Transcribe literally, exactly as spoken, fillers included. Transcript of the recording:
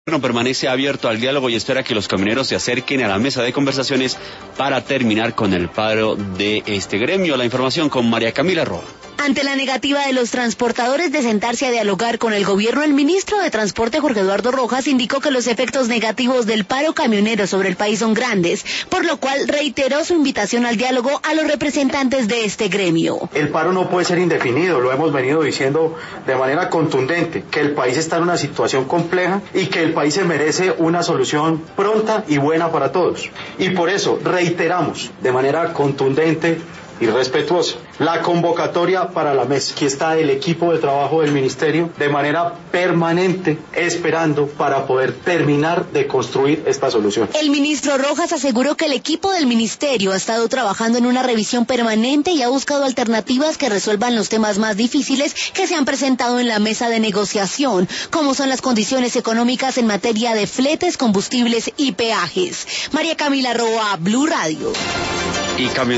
No permanece abierto al diálogo y espera que los camioneros se acerquen a la mesa de conversaciones para terminar con el paro de este gremio. La información con María Camila Roa. Ante la negativa de los transportadores de sentarse a dialogar con el gobierno, el ministro de Transporte, Jorge Eduardo Rojas, indicó que los efectos negativos del paro camionero sobre el país son grandes, por lo cual reiteró su invitación al diálogo a los representantes de este gremio. El paro no puede ser indefinido, lo hemos venido diciendo de manera contundente, que el país está en una situación compleja y que el país se merece una solución pronta y buena para todos. Y por eso reiteramos de manera contundente y respetuosa la convocatoria para la mesa. Aquí está el equipo de trabajo del ministerio de manera permanente esperando para poder terminar de construir esta solución. El ministro Rojas aseguró que el equipo del ministerio ha estado trabajando en una revisión permanente y ha buscado alternativas que resuelvan los temas más difíciles que se han presentado en la mesa de negociación, como son las condiciones económicas en materia de fletes, combustibles y peajes. María Camila Roa, Blue Radio. Y